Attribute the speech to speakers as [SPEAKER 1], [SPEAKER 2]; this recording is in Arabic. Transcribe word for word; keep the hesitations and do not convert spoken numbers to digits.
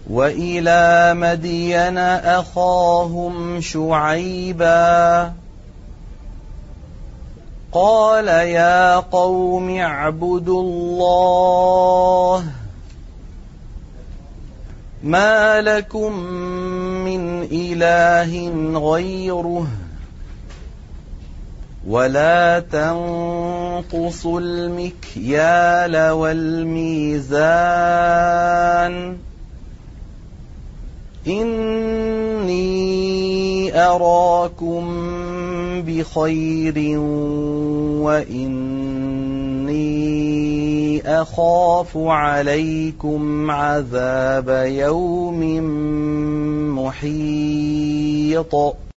[SPEAKER 1] وإلى مدين أخاهم شعيبا قال يا قوم اعبدوا الله ما لكم من إله غيره ولا تنقصوا المكيال والميزان إني أراكم بخير وإني أخاف عليكم عذاب يوم محيط